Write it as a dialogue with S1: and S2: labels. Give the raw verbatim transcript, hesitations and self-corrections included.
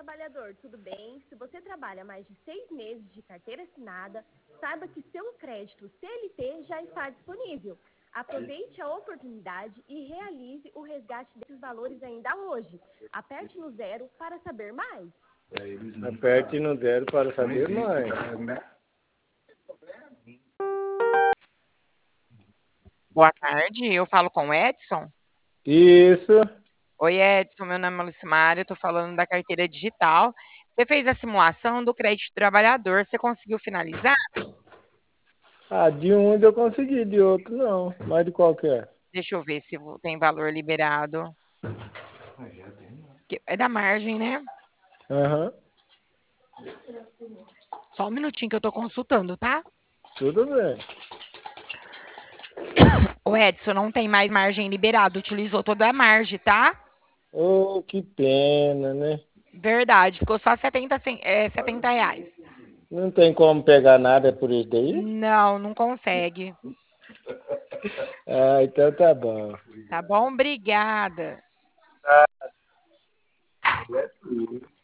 S1: trabalhador, tudo bem? Se você trabalha mais de seis meses de carteira assinada, saiba que seu crédito C L T já está disponível. Aproveite a oportunidade e realize o resgate desses valores ainda hoje. Aperte no zero para saber mais.
S2: Aperte no zero para saber mais.
S3: Boa tarde, eu falo com o Edson.
S2: Isso.
S3: Oi, Edson, meu nome é Lucimário, eu tô falando da carteira digital. Você fez a simulação do crédito trabalhador, você conseguiu finalizar?
S2: Ah, de um eu consegui, de outro não. Mas de qualquer.
S3: Deixa eu ver se tem valor liberado. É da margem, né?
S2: Aham.
S3: Só um minutinho que eu tô consultando, tá?
S2: Tudo bem.
S3: O Edson não tem mais margem liberada, utilizou toda a margem, tá?
S2: Oh, que pena, né?
S3: Verdade, ficou só setenta, cen- é, setenta reais.
S2: Não tem como pegar nada por isso daí?
S3: Não, não consegue.
S2: Ah, então tá bom.
S3: Tá bom? Obrigada.
S2: É tudo.